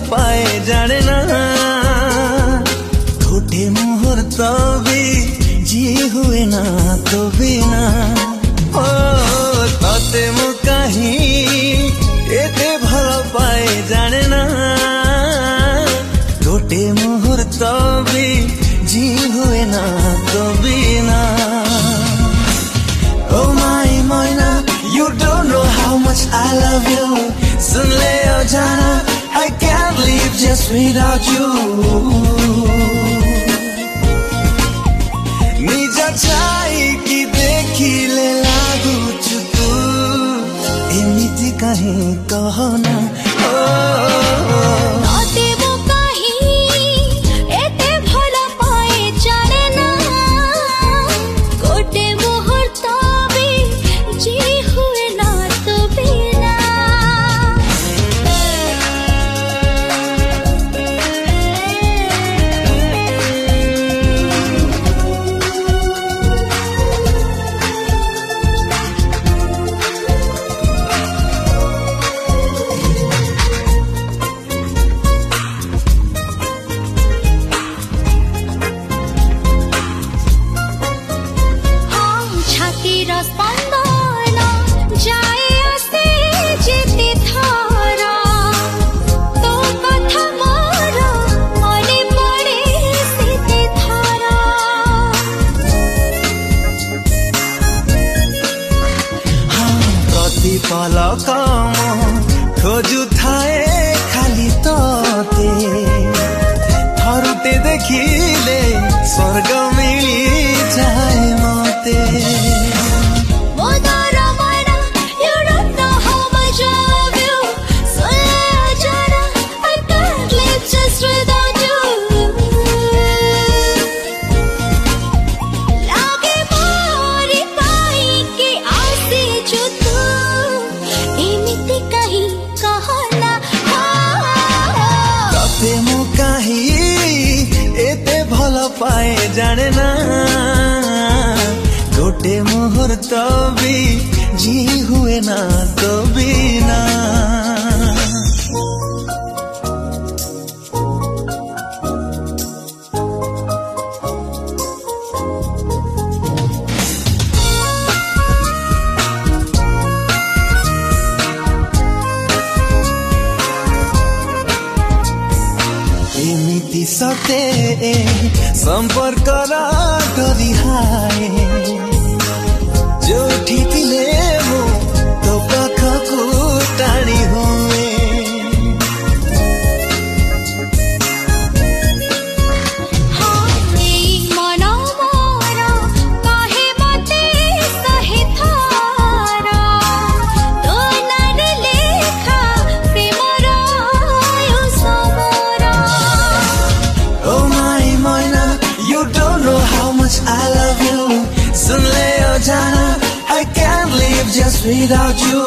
पाए जाने ना गोटे मुहूर्त भी जी हुए ना तो बिना ओ तते मु कहीं एते भल पाए जाने ना गोटे मुहूर्त भी जी हुए ना तो बिना Oh my moina, you don't know how much I love you. Sun le jana, I can't live just without you. Nija chai ki dekhi le lagu chutu, emiti kahi kahana. पलक खोजु थाए खाली तोते थरुटे देखिले स्वर्ग मिली जाए मते पाए जाने ना गोटे मुहूर्त भी जी हुए ना तो बिना एमिति सते संपर्क डरी हाए जो ठीले मु तो पाखकु टाणी हुए I love you. Sun le jana, I can't live just without you.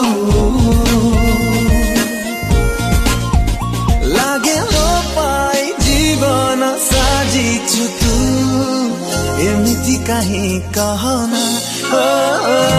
Lage lo pai jeevan saji chu tu, emiti kahi kahana.